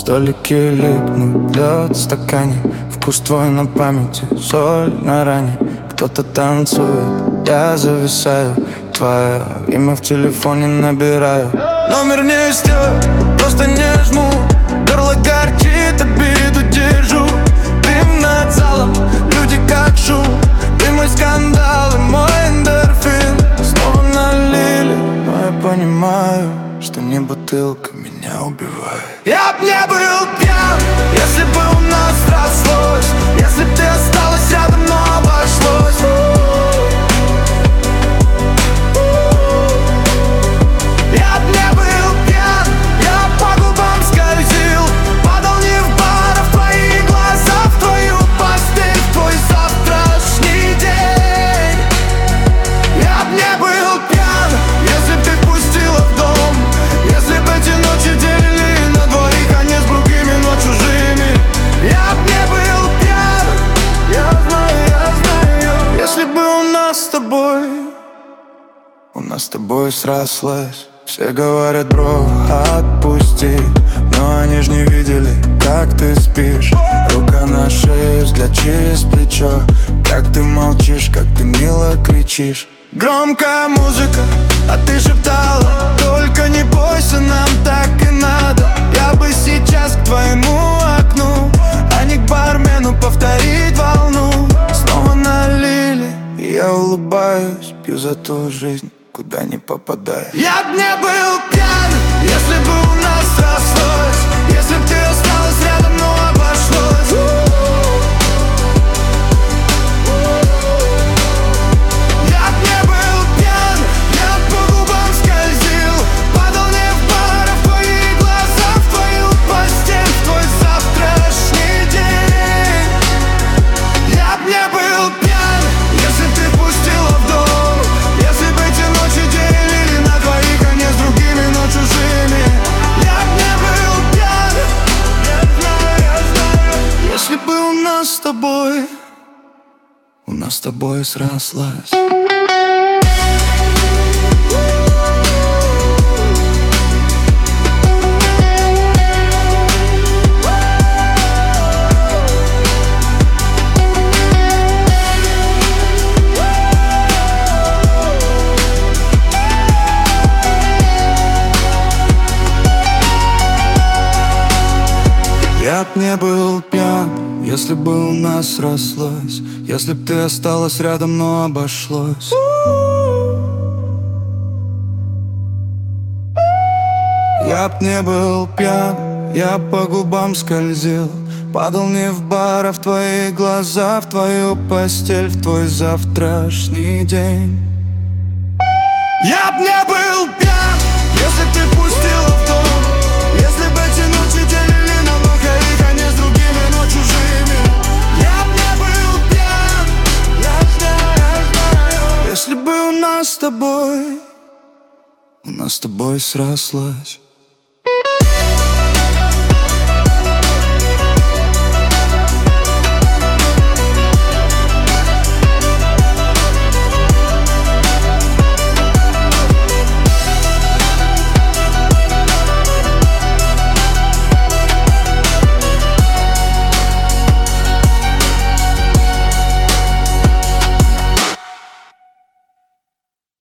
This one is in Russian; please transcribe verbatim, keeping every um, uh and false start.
Столики липнут, лед в стакане, вкус твой на памяти, соль на ране. Кто-то танцует, я зависаю, твое имя в телефоне набираю. Номер не истёк, просто не жму, горло горчит, обиду держу. Дым над залом, люди как шум, ты мой скандал и мой эндорфин. Снова налили, но я понимаю, что не бутылка меня убивает. Я б не был пьян, если бы у нас срослось, если б ты осталась рядом, но обошлось. Я б не был пьян, я по губам скользил, падал не в бар, а в твои глаза, в твою постель, в твой завтрашний день. Я б не был пьян, если б ты пустила в дом, если б эти ночи делили на двоих, а не с другими, но чужими. Я б не был пьян, я знаю, я знаю. Если бы у нас с тобой, у нас с тобой срослась. Все говорят, бро, отпусти, но они ж не видели, как ты спишь. Рука на шее, взгляд через плечо, как ты молчишь, как ты мило кричишь. Громкая музыка, а ты шептала: только не бойся, нам так и надо. Я бы сейчас к твоему окну, а не к бармену, повторить волну. Снова налили, и я улыбаюсь, пью за ту жизнь, куда не попадаю. Я б не был пьян, если бы у нас срослось, если б ты осталась рядом, но обошлось. Я б не был пьян, я по губам скользил, падал не в бар, а в твои глаза, в твою постель, в твой завтрашний день. Я б не был пьян, если б ты пустила в дом, если бы эти ночи делили на двоих, а не с другими, но чужими. Я б не был пьян, я знаю, я знаю. Если бы у нас с тобой, у нас с тобой срослась. Я б не был пьян, если бы у нас срослось, если б ты осталась рядом, но обошлось. Я б не был пьян, я по губам скользил, падал не в бар, а в твои глаза, в твою постель, в твой завтрашний день. Я б не был пьян, если б ты пустила в дом, если б эти ночи делили на двоих, а не с другими, но чужими. Я б не был пьян, я знаю, я знаю. Если бы у нас с тобой, у нас с тобой срослась.